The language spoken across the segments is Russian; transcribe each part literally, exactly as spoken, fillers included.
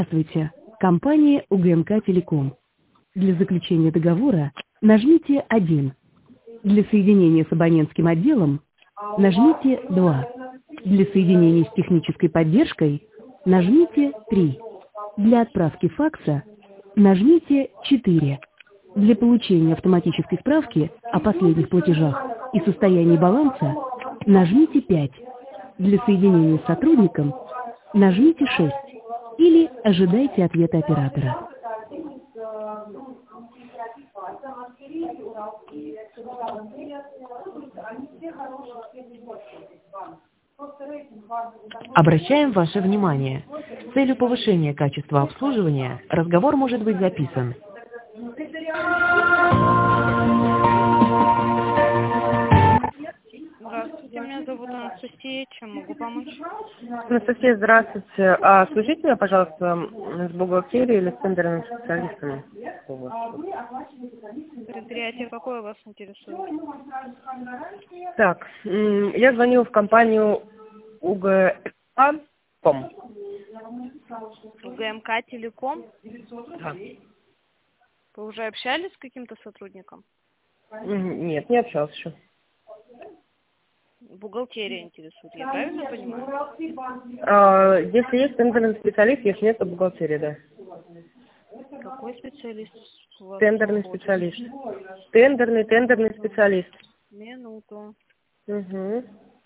Здравствуйте. Компания УГМК Телеком. Для заключения договора нажмите один. Для соединения с абонентским отделом нажмите два. Для соединения с технической поддержкой нажмите три. Для отправки факса нажмите четыре. Для получения автоматической справки о последних платежах и состоянии баланса нажмите пять. Для соединения с сотрудником нажмите шесть. Или ожидайте ответа оператора. Обращаем ваше внимание. С целью повышения качества обслуживания разговор может быть записан. Здравствуйте, меня зовут Анастасия. Чем могу помочь? Анастасия, здравствуйте. А свяжите меня, пожалуйста, с бухгалтерией или с тендерными специалистами. Предприятие какое вас интересует? Так, м, я звоню в компанию УГМК. УГМК Телеком? Да. Вы уже общались с каким-то сотрудником? М, Нет, не общался еще. Бухгалтерия интересует, я правильно понимаю? А, если есть тендерный специалист, если нет, то бухгалтерия, да. Какой специалист у вас Тендерный находится? специалист. Тендерный, тендерный специалист. Минуту. Угу.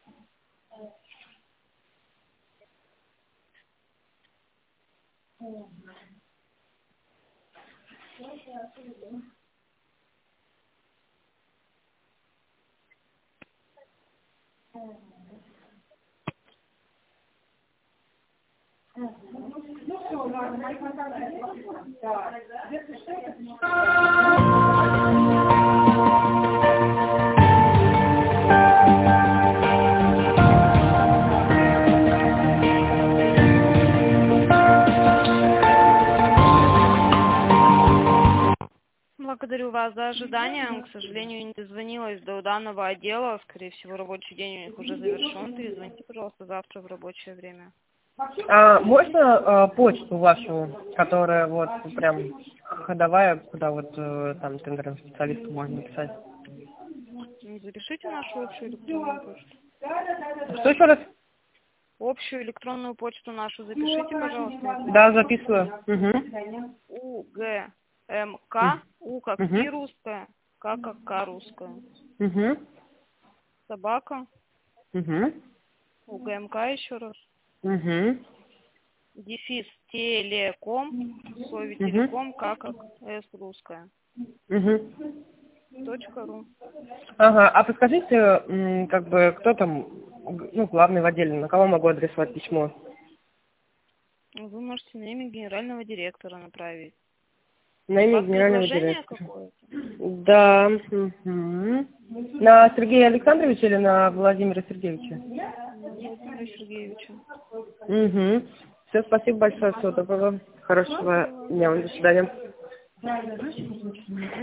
Благодарю вас за ожидание. К сожалению, не дозвонилась до данного отдела. Скорее всего, рабочий день у них уже завершен. Перезвоните, пожалуйста, завтра в рабочее время. А можно а, почту вашу, которая вот прям ходовая, куда вот э, там тендерным специалисту можно написать? Запишите нашу общую электронную почту. Что еще раз? Общую электронную почту нашу запишите, пожалуйста. Да, записываю. Угу. УГМК, У как Угу. И русская, К как К русская. Угу. Собака, Угу. УГМК еще раз. Угу. Дефис телеком, слове Угу. телеком, К как С русская. Угу. Точка ру. Ага, а подскажите, м, как бы, кто там, ну, главный в отделе, на кого могу адресовать письмо? Вы можете на имя генерального директора направить. На У имя вас генерального предложение директора. какое-то? Да. Угу. На Сергея Александровича или на Владимира Сергеевича? На Владимира Сергеевича. Угу. Все, спасибо большое, всего доброго. Хорошего дня вам, до свидания.